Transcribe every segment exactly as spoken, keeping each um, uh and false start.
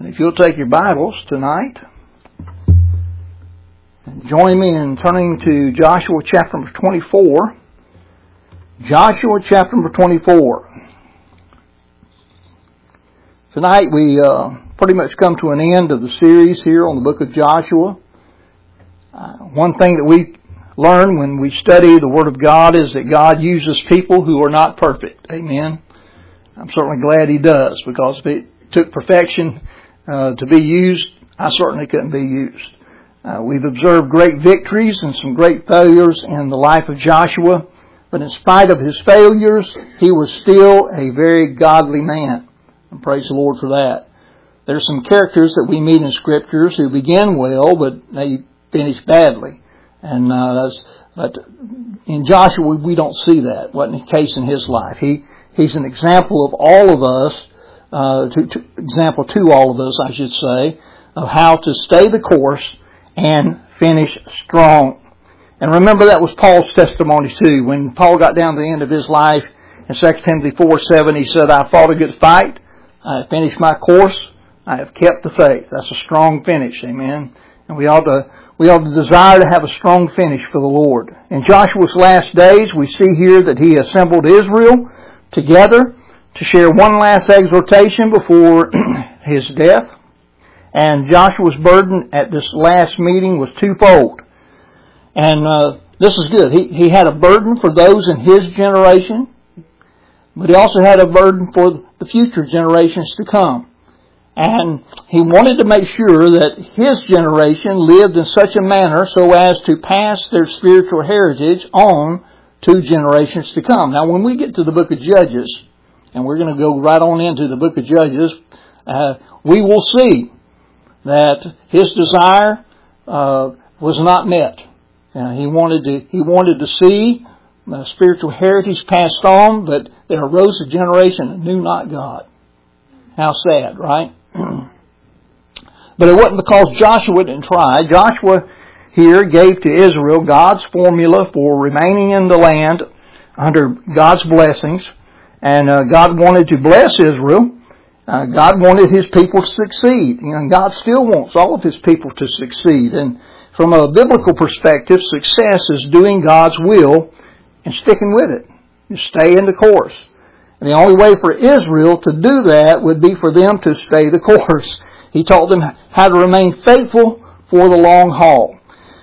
And if you'll take your Bibles tonight, and join me in turning to Joshua chapter number twenty-four. Joshua chapter number twenty-four. Tonight we uh, pretty much come to an end of the series here on the book of Joshua. Uh, one thing that we learn when we study the Word of God is that God uses people who are not perfect. Amen. I'm certainly glad He does, because if it took perfection uh, to be used, I certainly couldn't be used. Uh, we've observed great victories and some great failures in the life of Joshua, but in spite of his failures, he was still a very godly man. And praise the Lord for that. There's some characters that we meet in Scriptures who begin well, but they finish badly. And uh, that's, but in Joshua, we don't see that. Wasn't the case in his life. He he's an example of all of us, uh, to, to example to all of us, I should say, of how to stay the course and finish strong. And remember, that was Paul's testimony too. When Paul got down to the end of his life in Second Timothy four seven, he said, "I fought a good fight. I have finished my course. I have kept the faith." That's a strong finish. Amen. And we ought to we ought to desire to have a strong finish for the Lord. In Joshua's last days, we see here that he assembled Israel together to share one last exhortation before his death. And Joshua's burden at this last meeting was twofold. And uh, this is good. He, he had a burden for those in his generation, but he also had a burden for the future generations to come. And he wanted to make sure that his generation lived in such a manner so as to pass their spiritual heritage on to generations to come. Now, when we get to the book of Judges, and we're going to go right on into the book of Judges, uh, we will see that his desire uh, was not met. Uh, he wanted to he wanted to see uh, spiritual heritage passed on, but there arose a generation that knew not God. How sad, right? But it wasn't because Joshua didn't try. Joshua here gave to Israel God's formula for remaining in the land under God's blessings, and uh, God wanted to bless Israel. Uh, God wanted His people to succeed. You know, and God still wants all of His people to succeed. And from a biblical perspective, success is doing God's will and sticking with it. You stay in the course. And the only way for Israel to do that would be for them to stay the course. He taught them how to remain faithful for the long haul.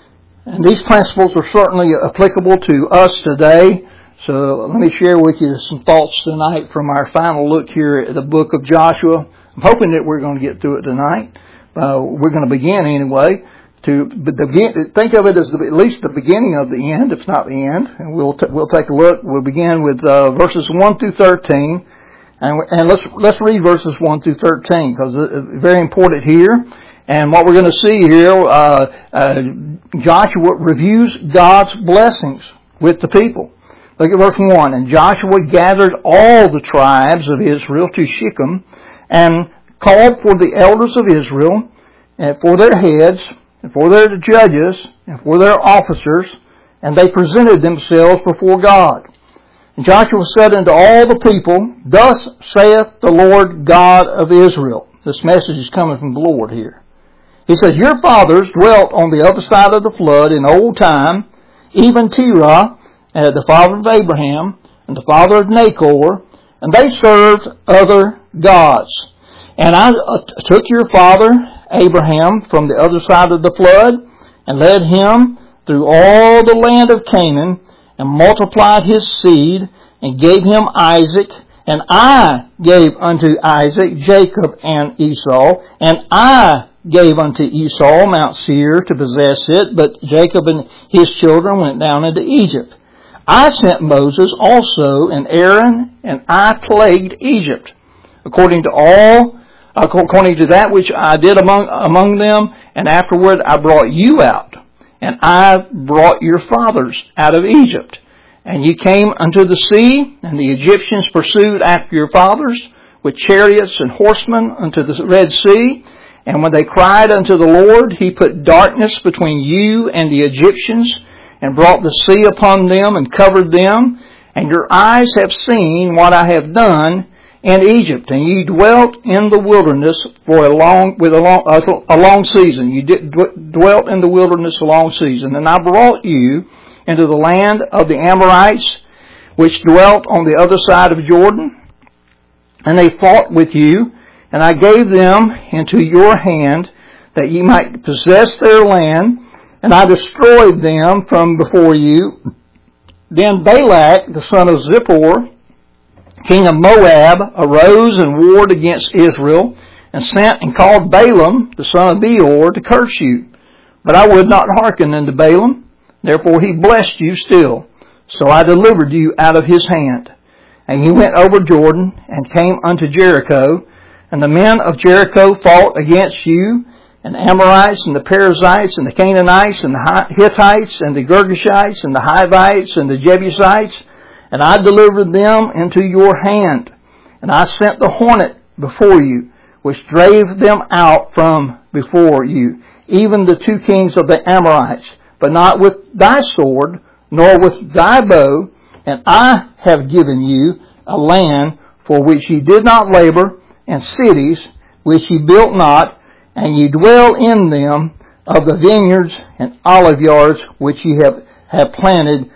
And these principles are certainly applicable to us today. So let me share with you some thoughts tonight from our final look here at the book of Joshua. I'm hoping that we're going to get through it tonight. Uh, we're going to begin anyway. To begin, think of it as the, at least the beginning of the end, if not the end. And we'll t- we'll take a look. We'll begin with uh, verses one through thirteen, and, and let's let's read verses one through thirteen, because it's very important here. And what we're going to see here, uh, uh, Joshua reviews God's blessings with the people. Look at verse one. "And Joshua gathered all the tribes of Israel to Shechem, and called for the elders of Israel, and for their heads, and for their judges, and for their officers, and they presented themselves before God. And Joshua said unto all the people, Thus saith the Lord God of Israel." This message is coming from the Lord here. He says, "Your fathers dwelt on the other side of the flood in old time, even Terah, Uh, the father of Abraham, and the father of Nachor, and they served other gods. And I uh, took your father Abraham from the other side of the flood, and led him through all the land of Canaan, and multiplied his seed, and gave him Isaac. And I gave unto Isaac Jacob and Esau, and I gave unto Esau Mount Seir to possess it, but Jacob and his children went down into Egypt. I sent Moses also and Aaron, and I plagued Egypt, according to all, according to that which I did among among them, and afterward I brought you out, and I brought your fathers out of Egypt. And ye came unto the sea, and the Egyptians pursued after your fathers with chariots and horsemen unto the Red Sea. And when they cried unto the Lord, He put darkness between you and the Egyptians, and brought the sea upon them, and covered them. And your eyes have seen what I have done, in Egypt, and ye dwelt in the wilderness for a long, with a long, a long season. You did, dwelt in the wilderness a long season. And I brought you into the land of the Amorites, which dwelt on the other side of Jordan. And they fought with you, and I gave them into your hand, that ye might possess their land, and I destroyed them from before you. Then Balak, the son of Zippor, king of Moab, arose and warred against Israel, and sent and called Balaam, the son of Beor, to curse you. But I would not hearken unto Balaam, therefore he blessed you still. So I delivered you out of his hand. And he went over Jordan, and came unto Jericho, and the men of Jericho fought against you, and the Amorites, and the Perizzites, and the Canaanites, and the Hittites, and the Girgashites, and the Hivites, and the Jebusites, and I delivered them into your hand. And I sent the hornet before you, which drave them out from before you, even the two kings of the Amorites, but not with thy sword, nor with thy bow. And I have given you a land for which ye did not labor, and cities which ye built not, and ye dwell in them, of the vineyards and olive yards which ye have, have planted,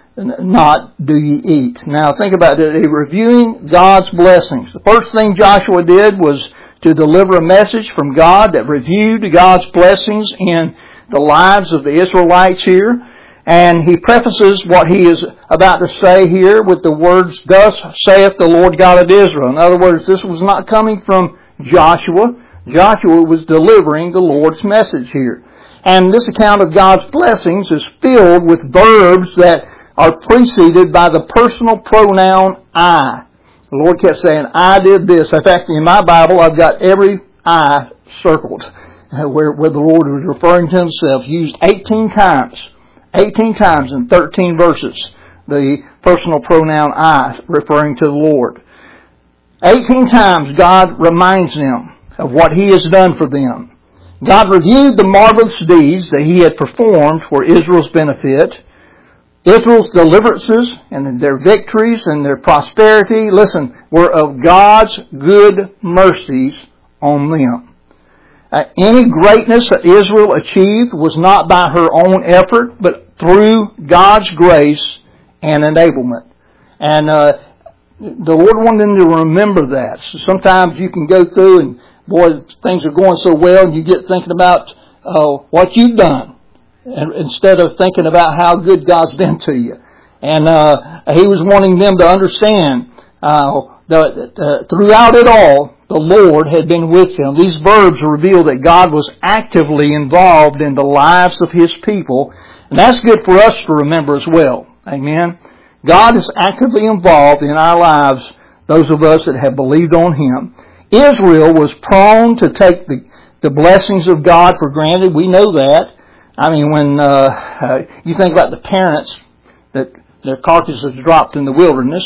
not do ye eat. Now think about it. They're reviewing God's blessings. The first thing Joshua did was to deliver a message from God that reviewed God's blessings in the lives of the Israelites here. And he prefaces what he is about to say here with the words, "Thus saith the Lord God of Israel." In other words, this was not coming from Joshua. Joshua was delivering the Lord's message here. And this account of God's blessings is filled with verbs that are preceded by the personal pronoun I. The Lord kept saying, I did this. In fact, in my Bible, I've got every I circled where, where the Lord was referring to himself, used eighteen times. eighteen times in thirteen verses, the personal pronoun I referring to the Lord. eighteen times God reminds them of what he has done for them. God reviewed the marvelous deeds that he had performed for Israel's benefit. Israel's deliverances and their victories and their prosperity, listen, were of God's good mercies on them. Uh, any greatness that Israel achieved was not by her own effort, but through God's grace and enablement. And uh, the Lord wanted them to remember that. So sometimes you can go through and, boy, things are going so well, and you get thinking about uh, what you've done, and instead of thinking about how good God's been to you. And uh, he was wanting them to understand uh, that uh, throughout it all, the Lord had been with them. These verbs reveal that God was actively involved in the lives of his people. And that's good for us to remember as well. Amen. God is actively involved in our lives, those of us that have believed on him. Israel was prone to take the, the blessings of God for granted. We know that. I mean, when uh, uh, you think about the parents that their carcasses dropped in the wilderness,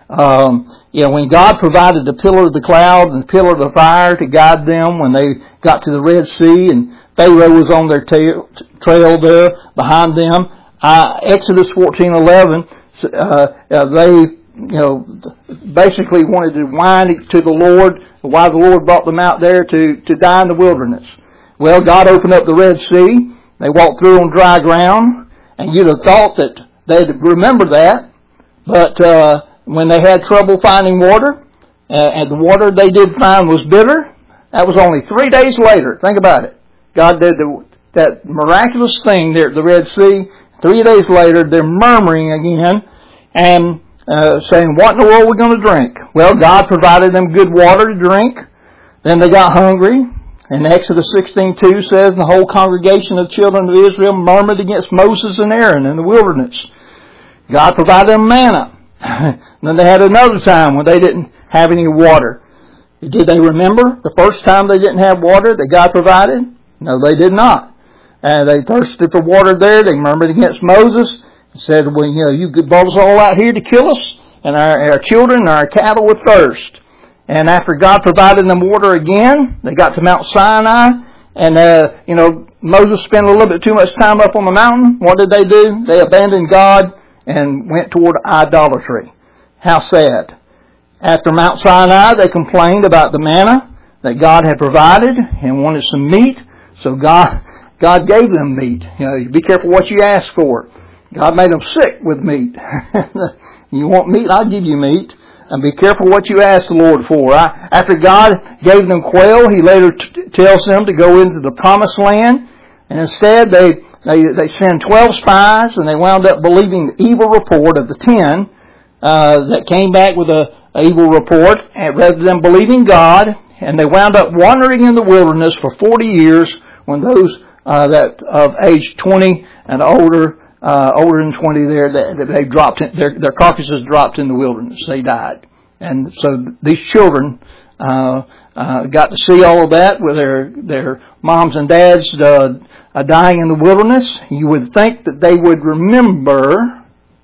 um, you know, when God provided the pillar of the cloud and the pillar of the fire to guide them when they got to the Red Sea, and Pharaoh was on their tail, trail there behind them. Uh, Exodus fourteen eleven, uh, uh, they, you know, basically wanted to whine to the Lord why the Lord brought them out there to, to die in the wilderness. Well, God opened up the Red Sea. They walked through on dry ground, and you'd have thought that they'd remember that. But uh, when they had trouble finding water, uh, and the water they did find was bitter, that was only three days later. Think about it. God did the, that miraculous thing there at the Red Sea. Three days later, they're murmuring again and uh, saying, what in the world are we going to drink? Well, God provided them good water to drink. Then they got hungry. And Exodus sixteen two says, the whole congregation of children of Israel murmured against Moses and Aaron in the wilderness. God provided them manna. Then they had another time when they didn't have any water. Did they remember the first time they didn't have water that God provided? No, they did not. And they thirsted for water there. They murmured against Moses and said, well, you know, you brought us all out here to kill us, and our, our children and our cattle with thirst. And after God provided them water again, they got to Mount Sinai, and, uh, you know, Moses spent a little bit too much time up on the mountain. What did they do? They abandoned God and went toward idolatry. How sad. After Mount Sinai, they complained about the manna that God had provided and wanted some meat. So God, God gave them meat. You know, be careful what you ask for. God made them sick with meat. You want meat? I'll give you meat. And be careful what you ask the Lord for. I, after God gave them quail, He later t- tells them to go into the promised land. And instead, they, they, they send twelve spies, and they wound up believing the evil report of the ten uh, that came back with a, a evil report, and rather than believing God. And they wound up wandering in the wilderness for forty years when those uh, that of age twenty and older, uh, older than twenty there, they, they dropped in, their, their carcasses dropped in the wilderness. They died. And so these children uh, uh, got to see all of that with their, their moms and dads uh, uh, dying in the wilderness. You would think that they would remember,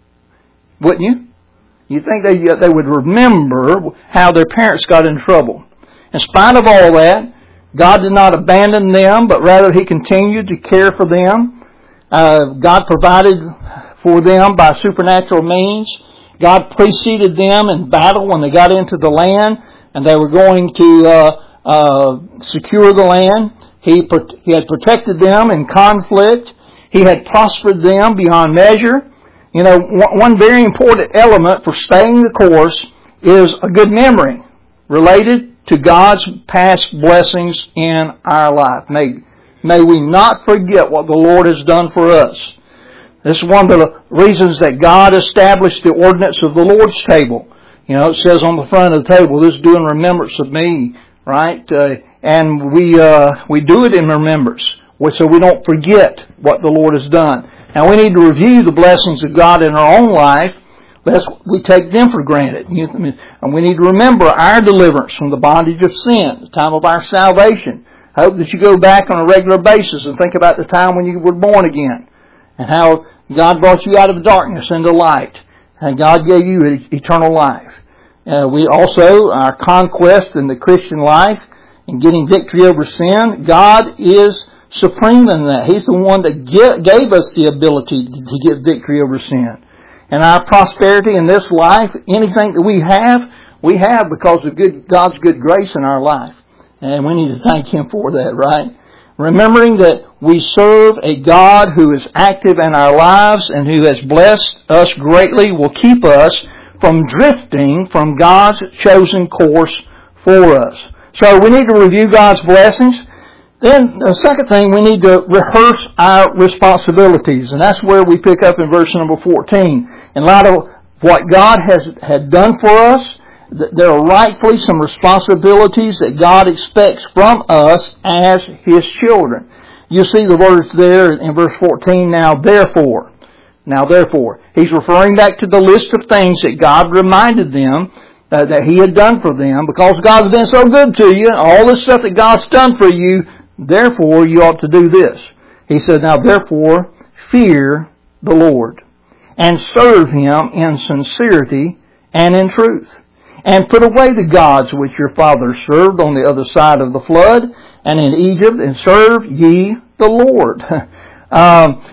wouldn't you? You think they, they would remember how their parents got in trouble. In spite of all that, God did not abandon them, but rather He continued to care for them. Uh, God provided for them by supernatural means. God preceded them in battle when they got into the land, and they were going to uh, uh, secure the land. He, he had protected them in conflict. He had prospered them beyond measure. You know, one very important element for staying the course is a good memory related to God's past blessings in our life. May, may we not forget what the Lord has done for us. This is one of the reasons that God established the ordinance of the Lord's table. You know, it says on the front of the table, this is doing remembrance of me, right? Uh, and we, uh, we do it in remembrance, so we don't forget what the Lord has done. Now we need to review the blessings of God in our own life, lest we take them for granted. And we need to remember our deliverance from the bondage of sin, the time of our salvation. I hope that you go back on a regular basis and think about the time when you were born again and how God brought you out of darkness into light and God gave you eternal life. Uh, we also, our conquest in the Christian life and getting victory over sin, God is supreme in that. He's the one that gave us the ability to get victory over sin. And our prosperity in this life, anything that we have, we have because of good, God's good grace in our life. And we need to thank Him for that, right? Remembering that we serve a God who is active in our lives and who has blessed us greatly will keep us from drifting from God's chosen course for us. So we need to review God's blessings. Then the second thing, we need to rehearse our responsibilities. And that's where we pick up in verse number fourteen. In light of what God has had done for us, there are rightfully some responsibilities that God expects from us as His children. You see the words there in verse fourteen, now therefore. Now therefore. He's referring back to the list of things that God reminded them uh, that He had done for them. Because God's been so good to you, and all this stuff that God's done for you, therefore you ought to do this. He said, now therefore fear the Lord and serve Him in sincerity and in truth. And put away the gods which your fathers served on the other side of the flood and in Egypt, and serve ye the Lord. um,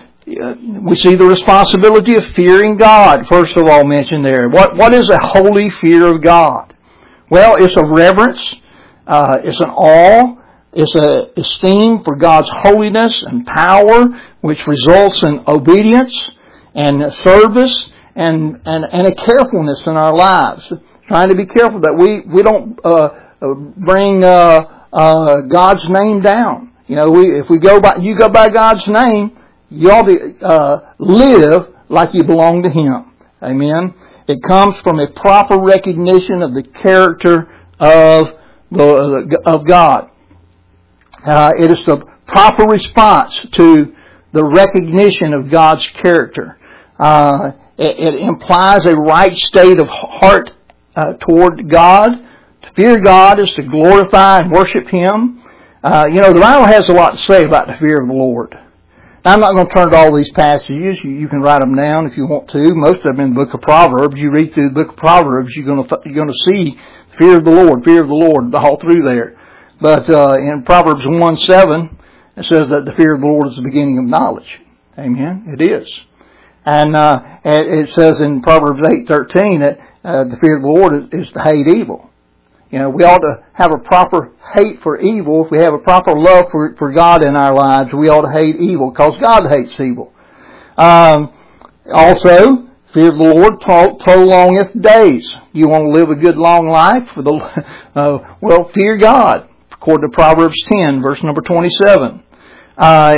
we see the responsibility of fearing God, first of all, mentioned there. What, what is a holy fear of God? Well, it's a reverence, uh, it's an awe, it's a esteem for God's holiness and power, which results in obedience and service and, and, and a carefulness in our lives. Trying to be careful that we, we don't uh, bring uh, uh, God's name down. You know, we if we go by you go by God's name, you ought to uh, live like you belong to Him. Amen. It comes from a proper recognition of the character of the of God. Uh, it is the proper response to the recognition of God's character. Uh, it, it implies a right state of heart Uh, toward God. To fear God is to glorify and worship Him. Uh, you know, the Bible has a lot to say about the fear of the Lord. Now, I'm not going to turn to all these passages. You, you can write them down if you want to. Most of them in the book of Proverbs. You read through the book of Proverbs, you're going to you're going to see fear of the Lord, fear of the Lord all through there. But uh, in Proverbs one seven, it says that the fear of the Lord is the beginning of knowledge. Amen. It is. And uh, it says in Proverbs eight thirteen that uh, the fear of the Lord is, is to hate evil. You know, we ought to have a proper hate for evil. If we have a proper love for, for God in our lives, we ought to hate evil because God hates evil. Um, also, fear of the Lord prolongeth days. You want to live a good long life? For the uh, well, fear God, according to Proverbs ten, verse number twenty-seven. Uh,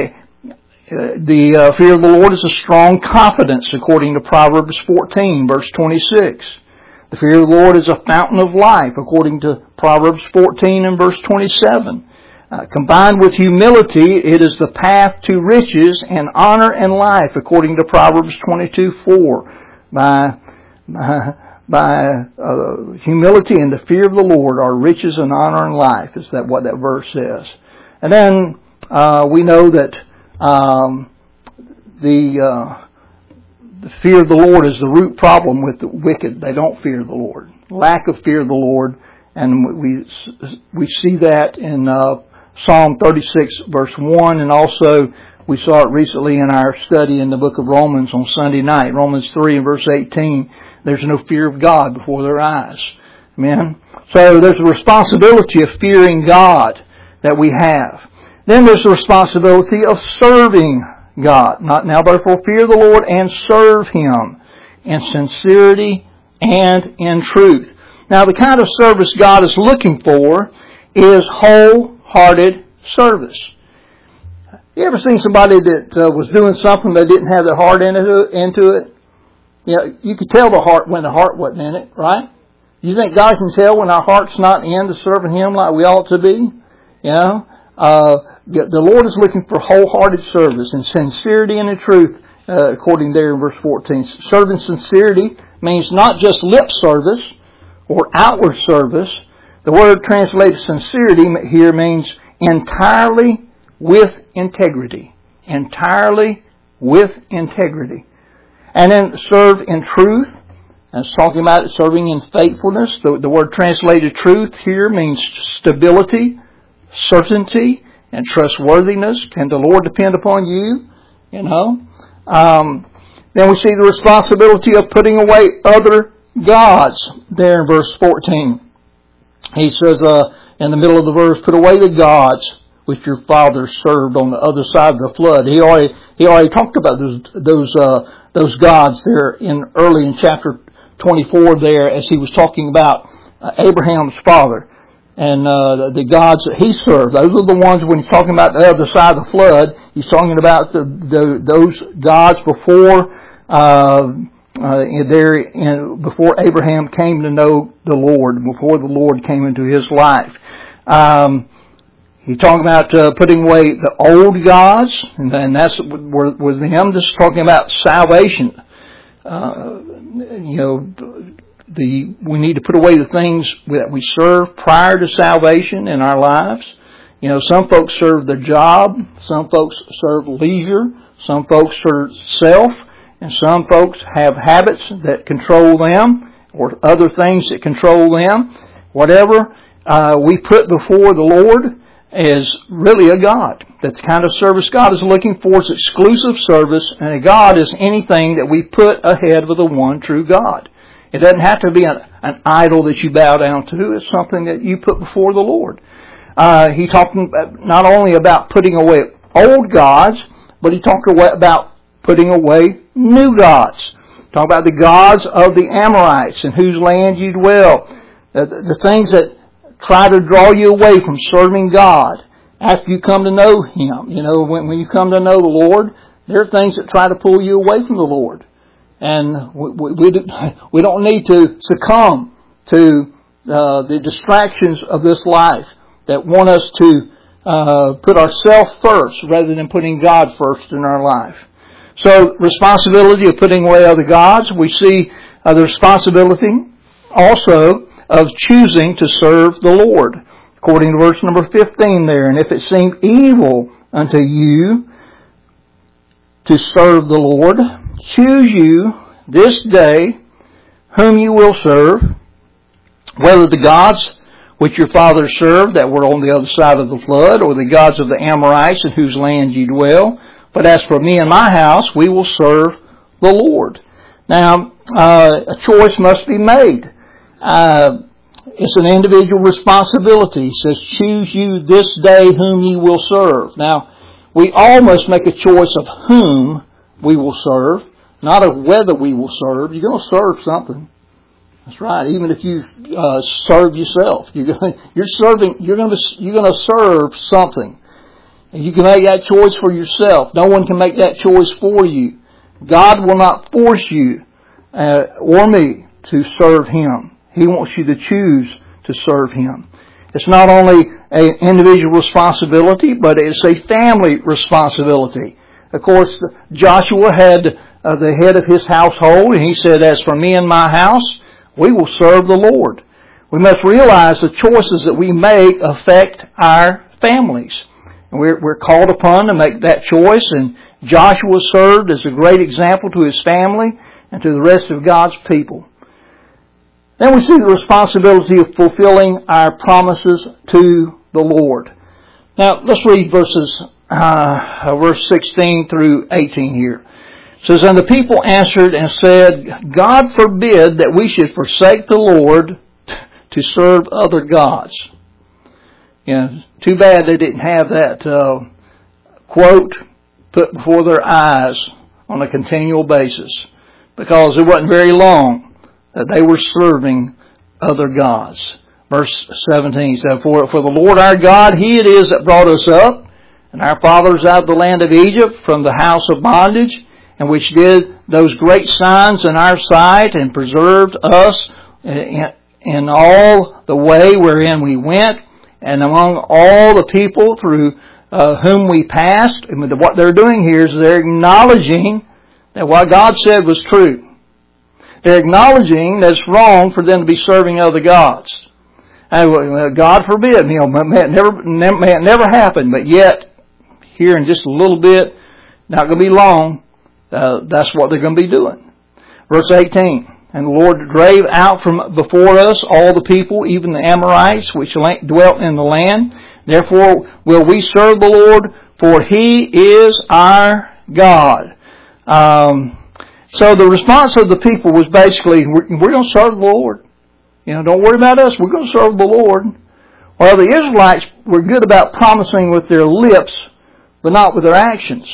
the uh, fear of the Lord is a strong confidence, according to Proverbs fourteen, verse twenty-six. The fear of the Lord is a fountain of life, according to Proverbs fourteen and verse twenty-seven. Uh, combined with humility, it is the path to riches and honor and life, according to Proverbs twenty-two four. By, by, by uh, humility and the fear of the Lord are riches and honor and life, is that what that verse says. And then uh, we know that um, the... Uh, The fear of the Lord is the root problem with the wicked. They don't fear the Lord. Lack of fear of the Lord. And we we see that in uh, Psalm thirty-six verse one. And also we saw it recently in our study in the book of Romans on Sunday night. Romans three and verse eighteen. There's no fear of God before their eyes. Amen. So there's a responsibility of fearing God that we have. Then there's the responsibility of serving God. Not now, therefore, fear the Lord and serve Him in sincerity and in truth. Now, the kind of service God is looking for is wholehearted service. You ever seen somebody that uh, was doing something they didn't have their heart into, into it? You know, you could tell the heart when the heart wasn't in it, right? You think God can tell when our heart's not into serving Him like we ought to be? You know? Uh, the Lord is looking for wholehearted service and sincerity and in truth, uh, according there in verse fourteen. Serving sincerity means not just lip service or outward service. The word translated sincerity here means entirely with integrity. Entirely with integrity. And then serve in truth. And it's talking about serving in faithfulness. The, the word translated truth here means stability, certainty, and trustworthiness. Can the Lord depend upon you? You know. Um, then we see the responsibility of putting away other gods there in verse fourteen. He says uh, in the middle of the verse, put away the gods which your fathers served on the other side of the flood. He already he already talked about those those uh, those gods there in early in chapter twenty-four there, as he was talking about uh, Abraham's father. And uh, the gods that he served, those are the ones when he's talking about the other side of the flood. He's talking about the, the those gods before uh, uh, there in, before Abraham came to know the Lord, before the Lord came into his life. Um, he's talking about uh, putting away the old gods, and, and that's with, with him. This is talking about salvation. Uh, you know. The, we need to put away the things that we serve prior to salvation in our lives. You know, some folks serve their job, some folks serve leisure, some folks serve self, and some folks have habits that control them or other things that control them. Whatever uh, we put before the Lord is really a God. That's the kind of service God is looking for. It's exclusive service, and a God is anything that we put ahead of the one true God. It doesn't have to be an, an idol that you bow down to. It's something that you put before the Lord. Uh, he talked not only about putting away old gods, but he talked about putting away new gods. Talk about the gods of the Amorites in whose land you dwell. The, the things that try to draw you away from serving God after you come to know Him. You know, when, when you come to know the Lord, there are things that try to pull you away from the Lord. And we, we, we don't need to succumb to uh, the distractions of this life that want us to uh, put ourselves first rather than putting God first in our life. So, responsibility of putting away other gods. We see uh, the responsibility also of choosing to serve the Lord. According to verse number fifteen there, and if it seem evil unto you to serve the Lord, choose you this day whom you will serve, whether the gods which your fathers served that were on the other side of the flood, or the gods of the Amorites in whose land you dwell. But as for me and my house, we will serve the Lord. Now, uh, a choice must be made. Uh, it's an individual responsibility. It says, choose you this day whom ye will serve. Now, we all must make a choice of whom we will serve, not of whether we will serve. You're going to serve something. That's right. Even if you uh, serve yourself, you're going, you're serving. You're going to you're going to serve something. And you can make that choice for yourself. No one can make that choice for you. God will not force you uh, or me to serve Him. He wants you to choose to serve Him. It's not only an individual responsibility, but it's a family responsibility. Of course, Joshua had uh, the head of his household, and he said, as for me and my house, we will serve the Lord. We must realize the choices that we make affect our families. And we're, we're called upon to make that choice, and Joshua served as a great example to his family and to the rest of God's people. Then we see the responsibility of fulfilling our promises to the Lord. Now, let's read verses, uh, verse sixteen through eighteen here. It says, and the people answered and said, God forbid that we should forsake the Lord to serve other gods. You know, too bad they didn't have that uh, quote put before their eyes on a continual basis, because it wasn't very long that they were serving other gods. Verse seventeen says, for, for the Lord our God, He it is that brought us up, and our fathers out of the land of Egypt from the house of bondage, and which did those great signs in our sight, and preserved us in, in all the way wherein we went, and among all the people through uh, whom we passed. And what they're doing here is they're acknowledging that what God said was true. They're acknowledging that it's wrong for them to be serving other gods. And God forbid, you know, may it never, may it never happen, but yet, here in just a little bit, not going to be long, uh, that's what they're going to be doing. Verse eighteen, and the Lord drave out from before us all the people, even the Amorites, which dwelt in the land. Therefore will we serve the Lord, for He is our God. Um, so the response of the people was basically, we're, we're going to serve the Lord. You know, don't worry about us. We're going to serve the Lord. Well, the Israelites were good about promising with their lips, but not with their actions.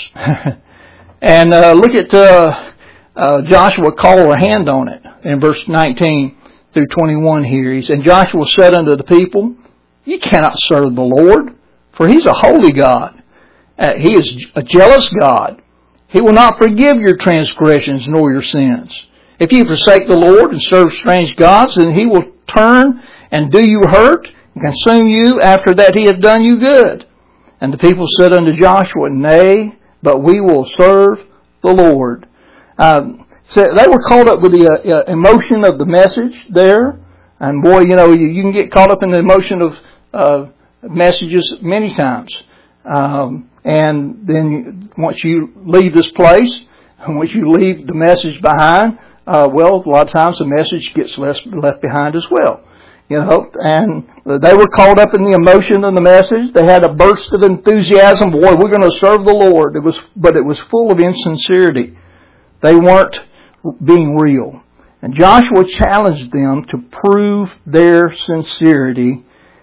and uh, look at uh, uh, Joshua call a hand on it in verse nineteen through twenty-one here. He said, Joshua said unto the people, you cannot serve the Lord, for He's a holy God. Uh, he is a jealous God. He will not forgive your transgressions nor your sins. If you forsake the Lord and serve strange gods, then He will turn and do you hurt and consume you after that He hath done you good. And the people said unto Joshua, nay, but we will serve the Lord. Um, so they were caught up with the uh, emotion of the message there. And boy, you know, you, you can get caught up in the emotion of uh, messages many times. Um, and then once you leave this place, once you leave the message behind, Uh, well, a lot of times the message gets left, left behind as well. You know, and they were caught up in the emotion of the message. They had a burst of enthusiasm. Boy, we're going to serve the Lord. It was, but it was full of insincerity. They weren't being real. And Joshua challenged them to prove their sincerity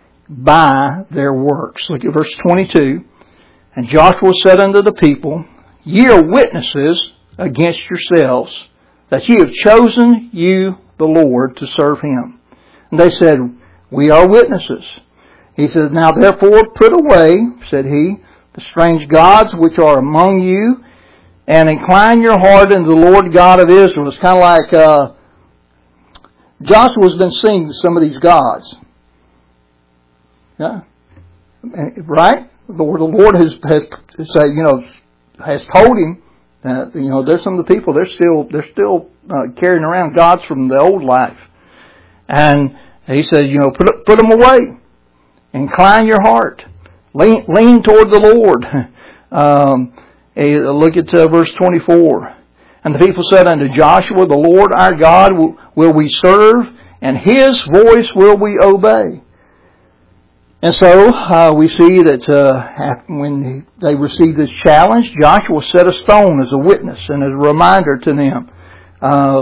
by their works. Look at verse twenty-two. And Joshua said unto the people, ye are witnesses against yourselves, that ye have chosen you the Lord to serve Him. And they said, we are witnesses. He said, now therefore put away, said he, the strange gods which are among you, and incline your heart unto the Lord God of Israel. It's kind of like uh, Joshua's been seeing some of these gods. Yeah, right? The Lord, the Lord has, has said, you know, has told him. Uh, you know, there's some of the people, they're still, they're still uh, carrying around gods from the old life. And he said, you know, put, put them away. Incline your heart. Lean, lean toward the Lord. um, look at uh, verse twenty-four. And the people said unto Joshua, the Lord our God will, will we serve, and His voice will we obey. And so uh, we see that uh, when they received this challenge, Joshua set a stone as a witness and as a reminder to them. Uh,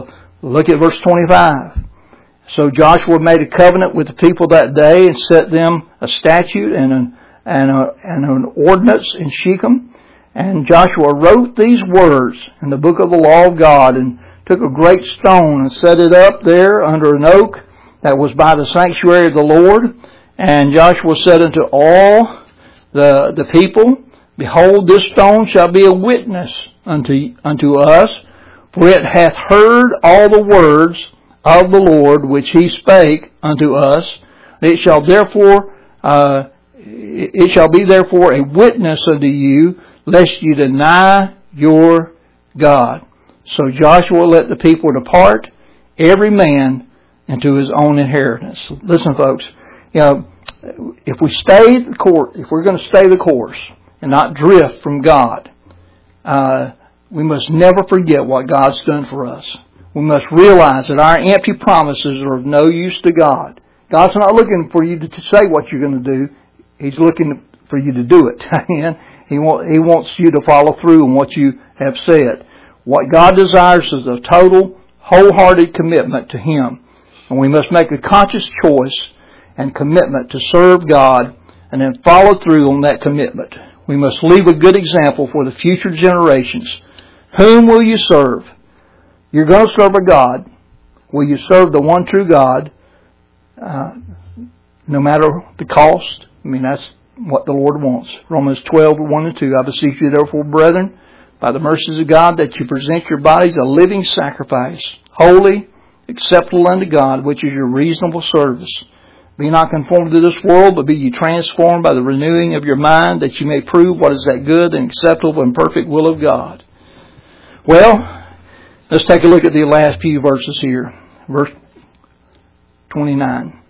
Look at verse twenty-five. So Joshua made a covenant with the people that day and set them a statute and an, and, a, and an ordinance in Shechem. And Joshua wrote these words in the book of the law of God and took a great stone and set it up there under an oak that was by the sanctuary of the Lord. And Joshua said unto all the, the people, Behold, this stone shall be a witness unto, unto us, for it hath heard all the words of the Lord which he spake unto us. It shall therefore, uh, it shall be therefore a witness unto you, lest you deny your God. So Joshua let the people depart, every man into his own inheritance. Listen, folks, you know, if we stay the course, if we're going to stay the course and not drift from God, uh, we must never forget what God's done for us. We must realize that our empty promises are of no use to God. God's not looking for you to say what you're going to do. He's looking for you to do it. He wants you to follow through on what you have said. What God desires is a total, wholehearted commitment to Him. And we must make a conscious choice and commitment to serve God and then follow through on that commitment. We must leave a good example for the future generations. Whom will you serve? You're going to serve a God. Will you serve the one true God uh, no matter the cost? I mean, that's what the Lord wants. Romans twelve, one and two. I beseech you therefore, brethren, by the mercies of God, that you present your bodies a living sacrifice, holy, acceptable unto God, which is your reasonable service. Be not conformed to this world, but be ye transformed by the renewing of your mind, that you may prove what is that good and acceptable and perfect will of God. Well, let's take a look at the last few verses here. Verse twenty-nine.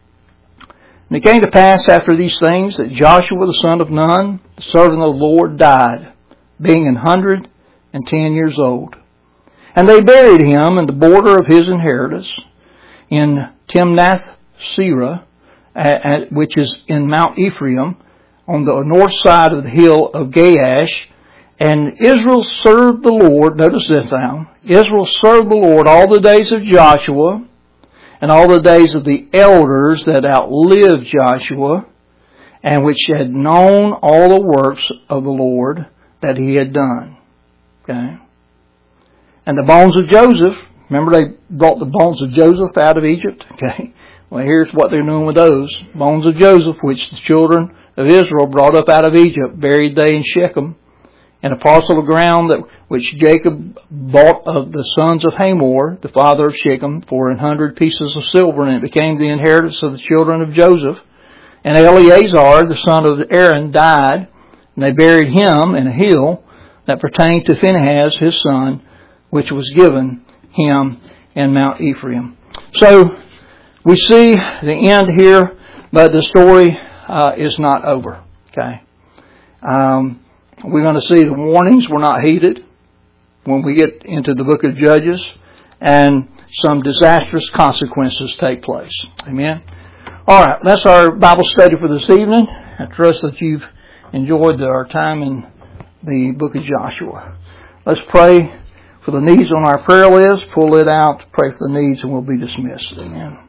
And it came to pass after these things that Joshua the son of Nun, the servant of the Lord, died, being an hundred and ten years old. And they buried him in the border of his inheritance in Timnath-Serah, which is in Mount Ephraim, on the north side of the hill of Gaash. And Israel served the Lord, notice this now, Israel served the Lord all the days of Joshua and all the days of the elders that outlived Joshua, and which had known all the works of the Lord that he had done. Okay. And the bones of Joseph, remember they brought the bones of Joseph out of Egypt? Okay. Well, here's what they're doing with those. Bones of Joseph, which the children of Israel brought up out of Egypt, buried they in Shechem, and a parcel of ground that which Jacob bought of the sons of Hamor, the father of Shechem, for an hundred pieces of silver, and it became the inheritance of the children of Joseph. And Eleazar, the son of Aaron, died, and they buried him in a hill that pertained to Phinehas, his son, which was given him in Mount Ephraim. So, we see the end here, but the story uh, is not over. Okay. Um, we're going to see the warnings were not heeded when we get into the book of Judges, and some disastrous consequences take place. Amen. All right, that's our Bible study for this evening. I trust that you've enjoyed our time in the book of Joshua. Let's pray for the needs on our prayer list. Pull it out, pray for the needs, and we'll be dismissed. Amen.